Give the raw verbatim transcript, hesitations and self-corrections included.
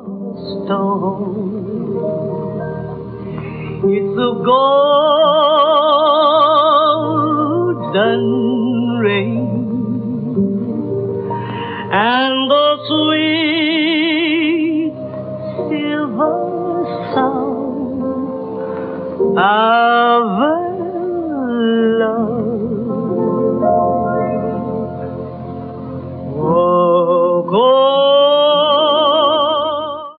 stone. It's a golden ring, and the sweet silver sound.